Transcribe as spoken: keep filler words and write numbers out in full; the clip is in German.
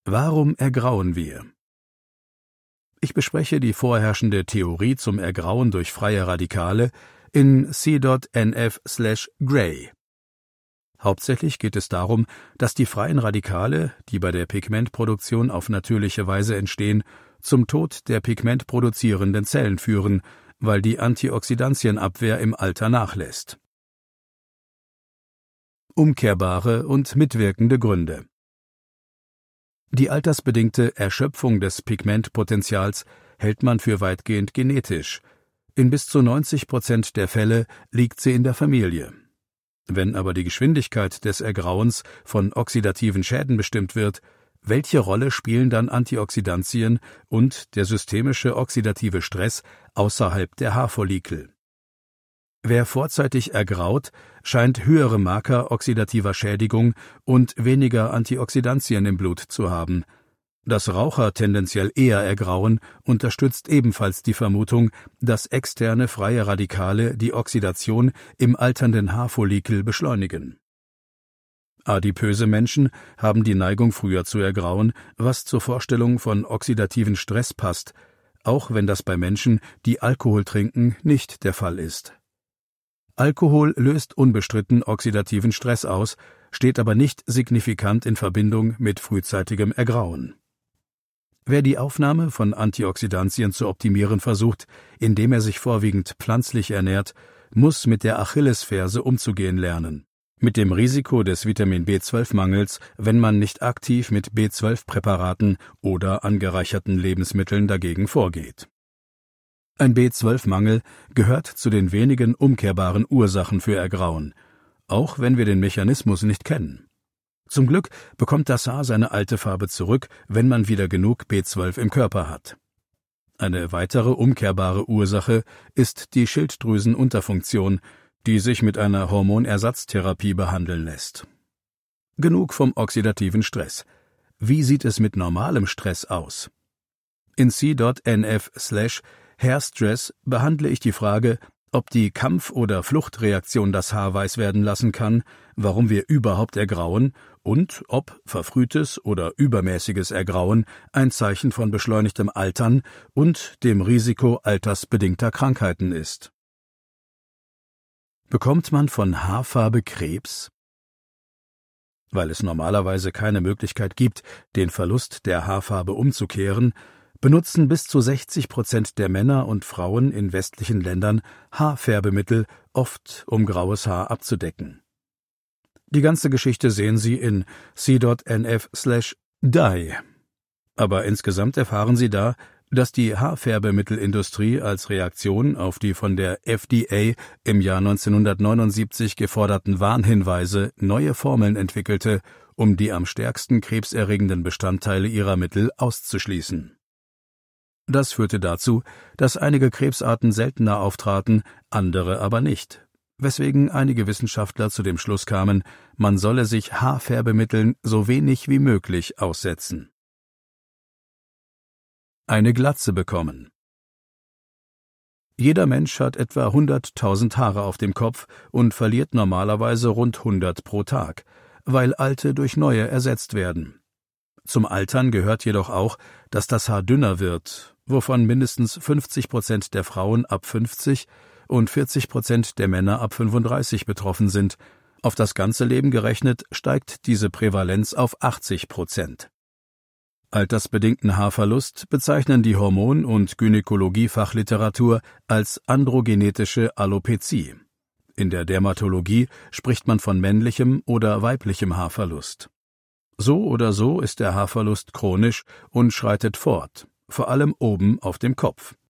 Warum ergrauen wir? Ich bespreche die vorherrschende Theorie zum Ergrauen durch freie Radikale in c N f slash gray. Hauptsächlich geht es darum, dass die freien Radikale, die bei der Pigmentproduktion auf natürliche Weise entstehen, zum Tod der pigmentproduzierenden Zellen führen, weil die Antioxidantienabwehr im Alter nachlässt. Umkehrbare und mitwirkende Gründe. Die altersbedingte Erschöpfung des Pigmentpotenzials hält man für weitgehend genetisch. In bis zu neunzig Prozent der Fälle liegt sie in der Familie. Wenn aber die Geschwindigkeit des Ergrauens von oxidativen Schäden bestimmt wird, welche Rolle spielen dann Antioxidantien und der systemische oxidative Stress außerhalb der Haarfollikel? Wer vorzeitig ergraut, scheint höhere Marker oxidativer Schädigung und weniger Antioxidantien im Blut zu haben. Dass Raucher tendenziell eher ergrauen, unterstützt ebenfalls die Vermutung, dass externe freie Radikale die Oxidation im alternden Haarfollikel beschleunigen. Adipöse Menschen haben die Neigung, früher zu ergrauen, was zur Vorstellung von oxidativen Stress passt, auch wenn das bei Menschen, die Alkohol trinken, nicht der Fall ist. Alkohol löst unbestritten oxidativen Stress aus, steht aber nicht signifikant in Verbindung mit frühzeitigem Ergrauen. Wer die Aufnahme von Antioxidantien zu optimieren versucht, indem er sich vorwiegend pflanzlich ernährt, muss mit der Achillesferse umzugehen lernen, mit dem Risiko des Vitamin B zwölf Mangels, wenn man nicht aktiv mit B zwölf Präparaten oder angereicherten Lebensmitteln dagegen vorgeht. Ein B zwölf Mangel gehört zu den wenigen umkehrbaren Ursachen für Ergrauen, auch wenn wir den Mechanismus nicht kennen. Zum Glück bekommt das Haar seine alte Farbe zurück, wenn man wieder genug B zwölf im Körper hat. Eine weitere umkehrbare Ursache ist die Schilddrüsenunterfunktion, die sich mit einer Hormonersatztherapie behandeln lässt. Genug vom oxidativen Stress. Wie sieht es mit normalem Stress aus? In c N f slash Hairstress behandle ich die Frage, ob die Kampf- oder Fluchtreaktion das Haar weiß werden lassen kann, warum wir überhaupt ergrauen und ob verfrühtes oder übermäßiges Ergrauen ein Zeichen von beschleunigtem Altern und dem Risiko altersbedingter Krankheiten ist. Bekommt man von Haarfarbe Krebs? Weil es normalerweise keine Möglichkeit gibt, den Verlust der Haarfarbe umzukehren, benutzen bis zu sechzig Prozent der Männer und Frauen in westlichen Ländern Haarfärbemittel, oft um graues Haar abzudecken. Die ganze Geschichte sehen Sie in c N f slash dye. Aber insgesamt erfahren Sie da, dass die Haarfärbemittelindustrie als Reaktion auf die von der F D A im Jahr neunzehnhundertneunundsiebzig geforderten Warnhinweise neue Formeln entwickelte, um die am stärksten krebserregenden Bestandteile ihrer Mittel auszuschließen. Das führte dazu, dass einige Krebsarten seltener auftraten, andere aber nicht, weswegen einige Wissenschaftler zu dem Schluss kamen, man solle sich Haarfärbemitteln so wenig wie möglich aussetzen. Eine Glatze bekommen. Jeder Mensch hat etwa hunderttausend Haare auf dem Kopf und verliert normalerweise rund hundert pro Tag, weil alte durch neue ersetzt werden. Zum Altern gehört jedoch auch, dass das Haar dünner wird, wovon mindestens fünfzig Prozent der Frauen ab fünfzig und vierzig Prozent der Männer ab fünfunddreißig betroffen sind. Auf das ganze Leben gerechnet steigt diese Prävalenz auf achtzig Prozent. Altersbedingten Haarverlust bezeichnen die Hormon- und Gynäkologie-Fachliteratur als androgenetische Alopezie. In der Dermatologie spricht man von männlichem oder weiblichem Haarverlust. So oder so ist der Haarverlust chronisch und schreitet fort, vor allem oben auf dem Kopf.